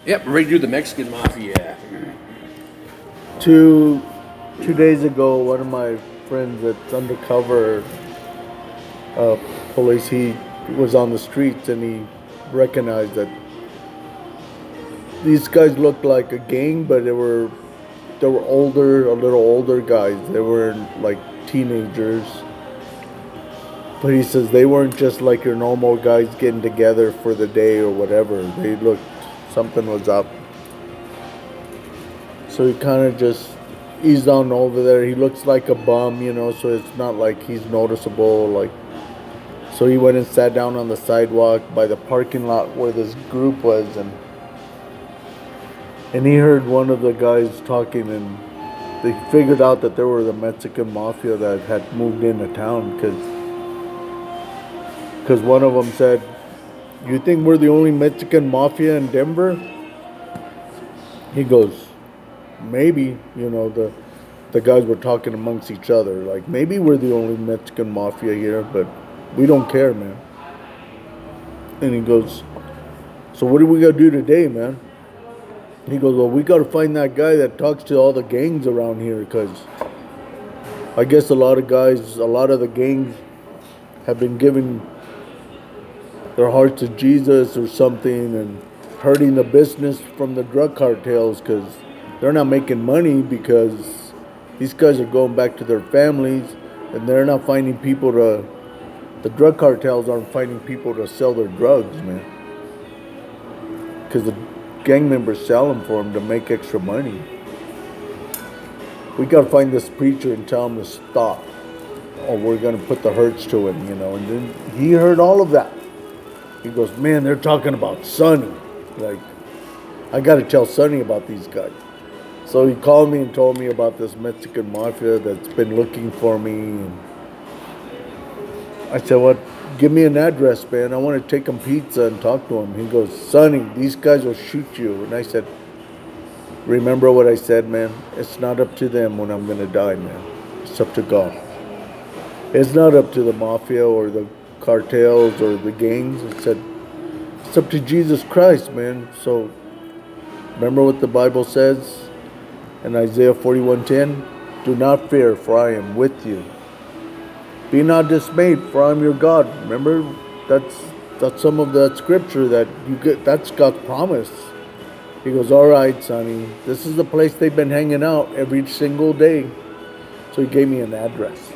Yep, ready to do the Mexican Mafia. 2 days ago, one of my friends that's undercover police, he was on the streets and he recognized that these guys looked like a gang, but they were older, a little older guys. They were like teenagers. But he says they weren't just like your normal guys getting together for the day or whatever. They looked, something was up. So he kind of just eased on over there. He looks like a bum, so it's not like he's noticeable. So he went and sat down on the sidewalk by the parking lot where this group was, and he heard one of the guys talking, and they figured out that they were the Mexican mafia that had moved into town, because one of them said, "You think we're the only Mexican mafia in Denver?" He goes, "Maybe." The guys were talking amongst each other, like, maybe we're the only Mexican mafia here, but we don't care, man. And he goes, "So what do we gotta do today, man?" He goes, "Well, we gotta find that guy that talks to all the gangs around here, because I guess a lot of the gangs have been giving their hearts to Jesus or something and hurting the business from the drug cartels, because they're not making money, because these guys are going back to their families and they're not finding people to, the drug cartels aren't finding people to sell their drugs, man. Because the gang members sell them for them to make extra money. We gotta find this preacher and tell him to stop, or we're gonna put the hurts to him, And then he heard all of that. He goes, "Man, they're talking about Sonny. Like, I gotta tell Sonny about these guys." So he called me and told me about this Mexican mafia that's been looking for me. And I said, "What? Give me an address, man. I want to take him pizza and talk to him." He goes, "Sonny, these guys will shoot you." And I said, "Remember what I said, man? It's not up to them when I'm going to die, man. It's up to God. It's not up to the mafia or the cartels or the gangs." I said, "It's up to Jesus Christ, man." So remember what the Bible says in Isaiah 41:10? "Do not fear, for I am with you. Be not dismayed, for I am your God." Remember, that's some of that scripture that you get. That's God's promise. He goes, "All right, Sonny, this is the place they've been hanging out every single day." So he gave me an address.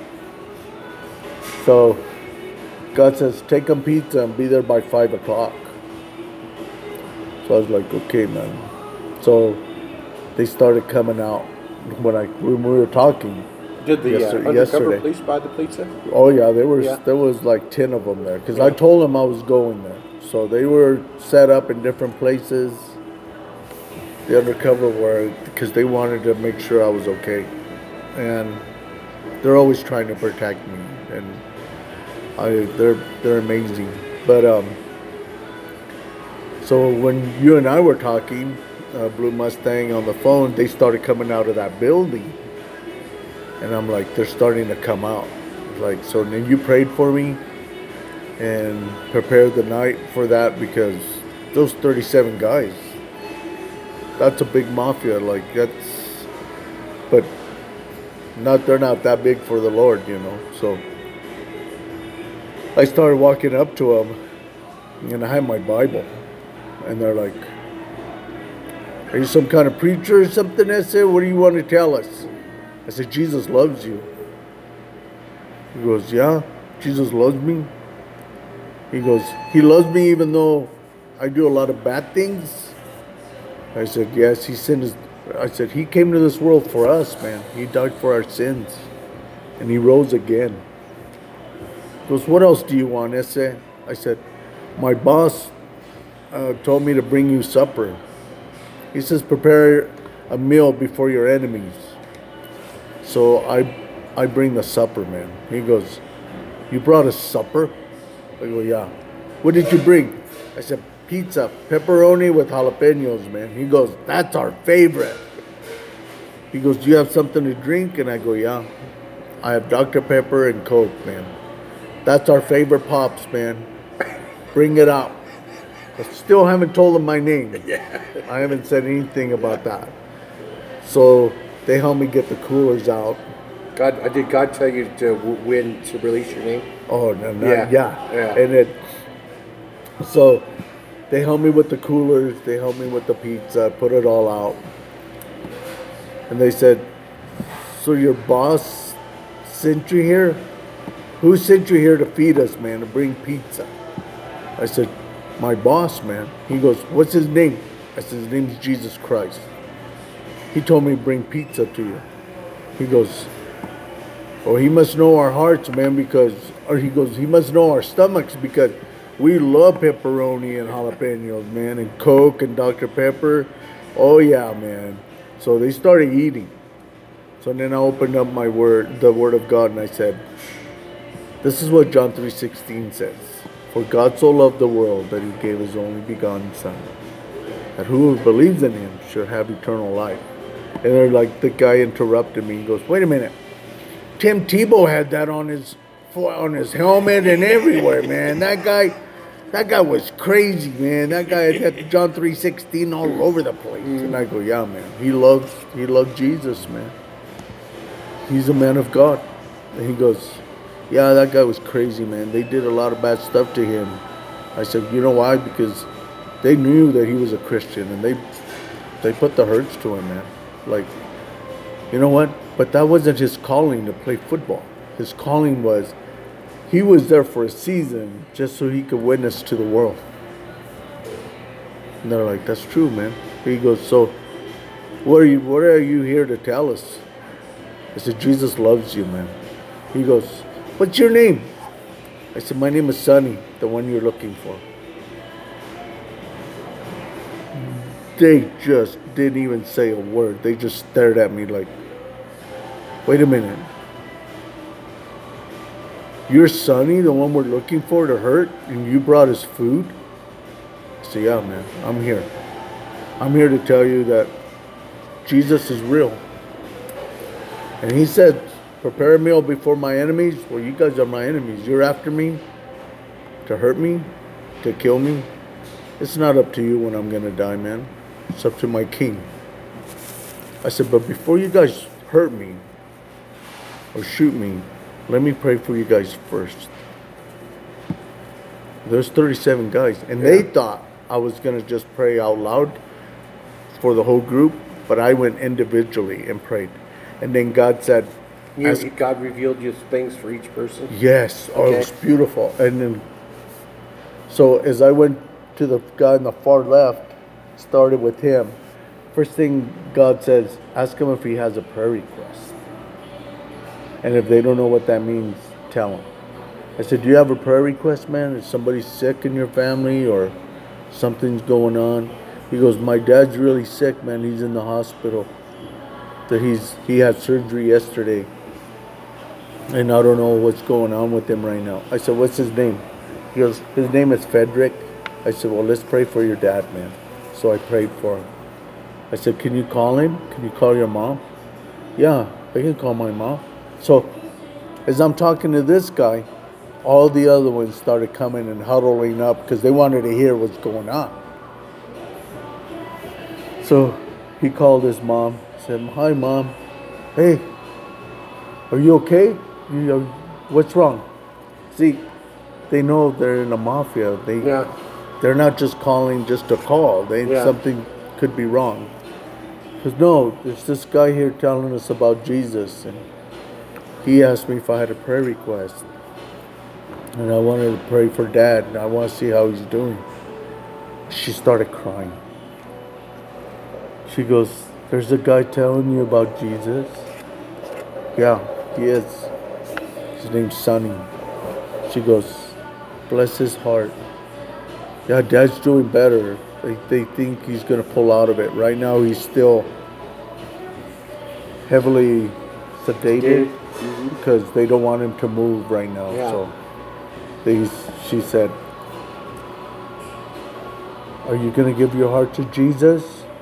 So God says, "Take them pizza and be there by 5 o'clock." So I was like, "Okay, man." So they started coming out when we were talking. Did the undercover Yesterday. police buy the pizza? Oh yeah, there Yeah. was like 10 of them there, because I told them I was going there. So they were set up in different places. The undercover were, because they wanted to make sure I was okay, and they're always trying to protect me, and they're amazing. But so when you and I were talking, Blue Mustang on the phone, they started coming out of that building. And I'm like, they're starting to come out. Like, so then you prayed for me and prepared the night for that, because those 37 guys, that's a big mafia. Like, but they're not that big for the Lord, So I started walking up to them, and I had my Bible, and they're like, "Are you some kind of preacher or something?" I said, "What do you want to tell us?" I said, "Jesus loves you." He goes, "Yeah, Jesus loves me." He goes, "He loves me even though I do a lot of bad things." I said, "Yes, I said, He came to this world for us, man. He died for our sins. And He rose again." He goes, "What else do you want, Ese?" I said, "My boss told me to bring you supper. He says, prepare a meal before your enemies." So I bring the supper, man. He goes, "You brought a supper?" I go, "Yeah." "What did you bring?" I said, "Pizza, pepperoni with jalapenos, man." He goes, "That's our favorite." He goes, "Do you have something to drink?" And I go, "Yeah, I have Dr. Pepper and Coke, man. That's our favorite pops, man. Bring it out." I still haven't told them my name. Yeah. I haven't said anything about that. So they helped me get the coolers out. Did God tell you to when to release your name? Oh, no, no, Yeah. yeah. Yeah. And so they helped me with the coolers. They helped me with the pizza. Put it all out. And they said, "So your boss sent you here? Who sent you here to feed us, man? To bring pizza?" I said, "My boss, man." He goes, "What's his name?" I said, "His name's Jesus Christ. He told me to bring pizza to you." He goes, "Oh, he must know our hearts, man, because," or he goes, "he must know our stomachs because we love pepperoni and jalapenos, man, and Coke and Dr. Pepper. Oh yeah, man." So they started eating. So then I opened up the Word of God, and I said, "This is what John 3:16 says. For God so loved the world that he gave his only begotten Son, that whoever believes in him should have eternal life." And they're like, the guy interrupted me. He goes, "Wait a minute. Tim Tebow had that on his helmet and everywhere, man. That guy was crazy, man. That guy had John 3:16 all over the place." And I go, "Yeah, man. He loved Jesus, man. He's a man of God." And he goes, "Yeah, that guy was crazy, man. They did a lot of bad stuff to him." I said, "You know why? Because they knew that he was a Christian, and they put the hurts to him, man. Like, you know what? But that wasn't his calling to play football. His calling was, he was there for a season just so he could witness to the world." And they're like, "That's true, man." He goes, "So, what are you here to tell us?" I said, "Jesus loves you, man." He goes, "What's your name?" I said, "My name is Sonny, the one you're looking for." They just didn't even say a word. They just stared at me like, "Wait a minute. You're Sonny, the one we're looking for to hurt, and you brought us food?" I said, "Yeah, man, I'm here. I'm here to tell you that Jesus is real. And he said, prepare a meal before my enemies." Well, you guys are my enemies. You're after me to hurt me, to kill me. It's not up to you when I'm going to die, man. It's up to my King. I said, "But before you guys hurt me or shoot me, let me pray for you guys first." There's 37 guys, and they thought I was going to just pray out loud for the whole group, but I went individually and prayed. And then God said, God revealed you things for each person? yes. Oh, it Okay. was beautiful. And then, so as I went to the guy on the far left, started with him, first thing God says, ask him if he has a prayer request. And if they don't know what that means, tell him. I said, "Do you have a prayer request, man? Is somebody sick in your family or something's going on?" He goes, "My dad's really sick, man. He's in the hospital. That he had surgery yesterday, and I don't know what's going on with him right now." I said, "What's his name?" He goes, "His name is Frederick." I said, "Well, let's pray for your dad, man." So I prayed for him. I said, "Can you call him? Can you call your mom?" "Yeah, I can call my mom." So as I'm talking to this guy, all the other ones started coming and huddling up because they wanted to hear what's going on. So he called his mom, said, "Hi, Mom. Hey, are you okay? What's wrong?" See, they know they're in the mafia. They're not just calling just to call. Something could be wrong. Because no, there's this guy here telling us about Jesus, and he asked me if I had a prayer request. And I wanted to pray for Dad, and I want to see how he's doing. She started crying. She goes, "There's a guy telling you about Jesus?" "Yeah, he is. His name's Sonny." She goes, "Bless his heart. Yeah, Dad's doing better. They think he's going to pull out of it. Right now he's still heavily sedated because they don't want him to move right now." Yeah. So she said, "Are you going to give your heart to Jesus?"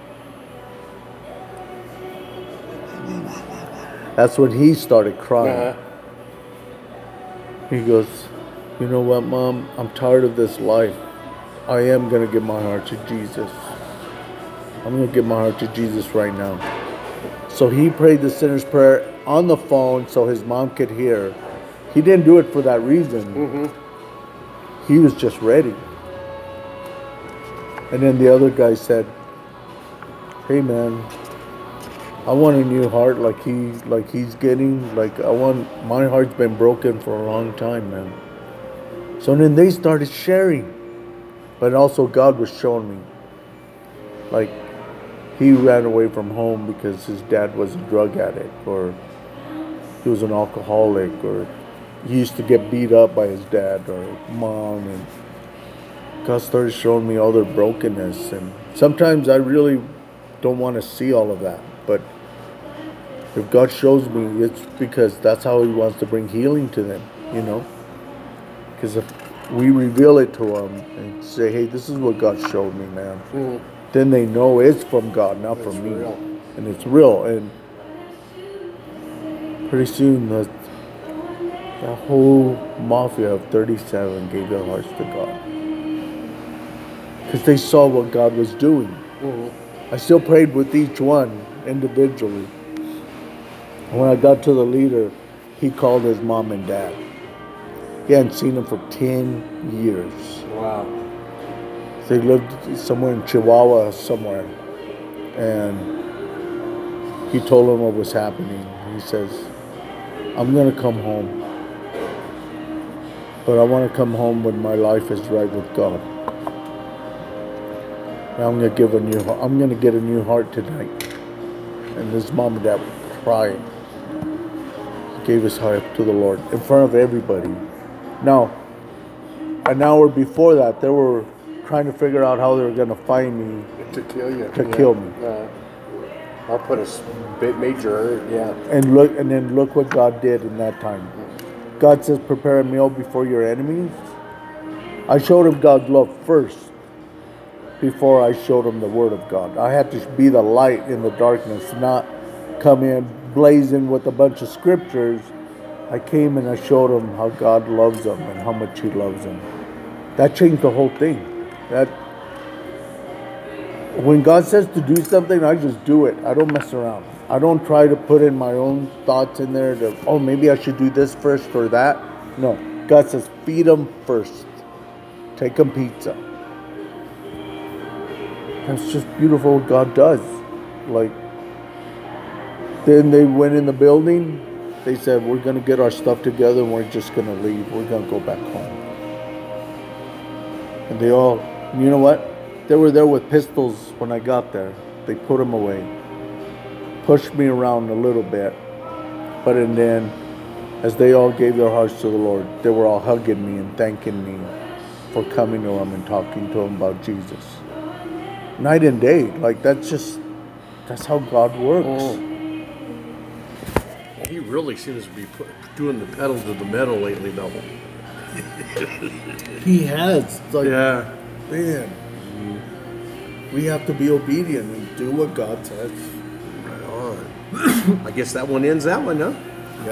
That's when he started crying. He goes, "You know what, Mom? I'm tired of this life. I am going to give my heart to Jesus. I'm going to give my heart to Jesus right now. So he prayed the sinner's prayer on the phone so his mom could hear. He didn't do it for that reason. He was just ready. And then the other guy said, hey man, I want a new heart like he's getting. Like my heart's been broken for a long time, man. So then they started sharing. But also God was showing me. Like he ran away from home because his dad was a drug addict, or he was an alcoholic, or he used to get beat up by his dad or mom, and God started showing me all their brokenness. And sometimes I really don't want to see all of that, but if God shows me, it's because that's how he wants to bring healing to them, you know. Because if we reveal it to them and say, hey, this is what God showed me, man, then they know it's from God, not from me. Real. And it's real. And pretty soon the whole mafia of 37 gave their hearts to God. Because they saw what God was doing. I still prayed with each one individually. And when I got to the leader, he called his mom and dad. He hadn't seen them for 10 years. Wow. They lived somewhere in Chihuahua somewhere. And he told them what was happening. He says, I'm going to come home. But I want to come home when my life is right with God. And I'm going to get a new heart tonight. And his mom and dad were crying. He gave his heart to the Lord in front of everybody. Now, an hour before that, they were trying to figure out how they were going to find me To kill you. kill me. I'll put a bit major, And then look what God did in that time. God says, prepare a meal before your enemies. I showed him God's love first before I showed him the Word of God. I had to be the light in the darkness, not come in blazing with a bunch of scriptures. I came and I showed him how God loves them and how much he loves them. That changed the whole thing. When God says to do something, I just do it. I don't mess around. I don't try to put in my own thoughts in there to, maybe I should do this first or that. No. God says, feed them first. Take them pizza. That's just beautiful what God does. Like, then they went in the building. They said, we're going to get our stuff together and we're just going to leave. We're going to go back home. And they all, you know what? They were there with pistols when I got there. They put them away. Pushed me around a little bit. But and then, as they all gave their hearts to the Lord, they were all hugging me and thanking me for coming to them and talking to them about Jesus. Night and day. Like, that's how God works. He really seems to be doing the pedal to the metal lately, though. He has. Like, Yeah. man, we have to be obedient and do what God says. Right on. I guess that one ends that one, huh?